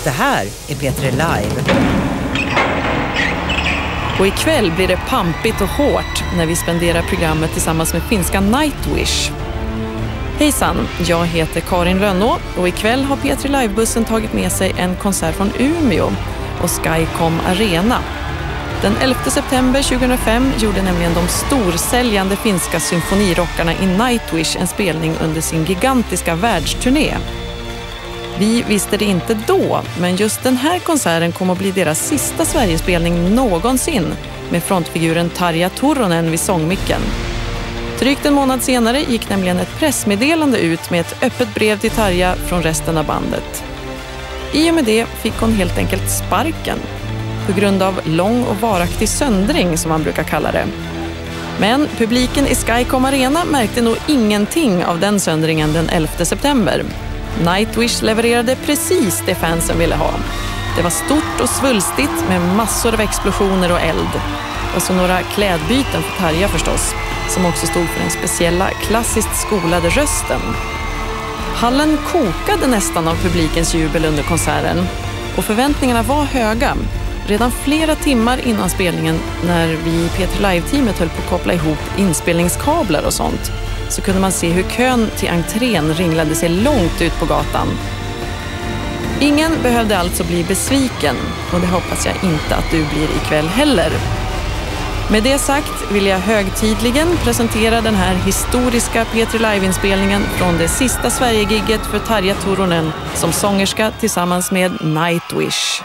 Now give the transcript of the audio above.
Det här är P3 Live. Och ikväll blir det pampigt och hårt när vi spenderar programmet tillsammans med finska Nightwish. Hejsan, jag heter Karin Rönnå och ikväll har P3 Live-bussen tagit med sig en konsert från Umeå och Skycom Arena. Den 11 september 2005 gjorde nämligen de storsäljande finska symfonirockarna i Nightwish en spelning under sin gigantiska världsturné. Vi visste det inte då, men just den här konserten kom att bli deras sista Sverigespelning någonsin med frontfiguren Tarja Turunen vid sångmicken. Drygt en månad senare gick nämligen ett pressmeddelande ut med ett öppet brev till Tarja från resten av bandet. I och med det fick hon helt enkelt sparken, på grund av lång och varaktig söndring som man brukar kalla det. Men publiken i Skycom Arena märkte nog ingenting av den söndringen den 11 september. Nightwish levererade precis det fansen ville ha. Det var stort och svulstigt med massor av explosioner och eld. Och så några klädbyten för Tarja förstås, som också stod för den speciella klassiskt skolade rösten. Hallen kokade nästan av publikens jubel under konserten och förväntningarna var höga. Redan flera timmar innan spelningen, när vi i P3 Live-teamet höll på att koppla ihop inspelningskablar och sånt, så kunde man se hur kön till entrén ringlade sig långt ut på gatan. Ingen behövde alltså bli besviken, och det hoppas jag inte att du blir ikväll heller. Med det sagt vill jag högtidligen presentera den här historiska P3 Live-inspelningen från det sista Sverige-gigget för Tarja Turunen som sångerska tillsammans med Nightwish.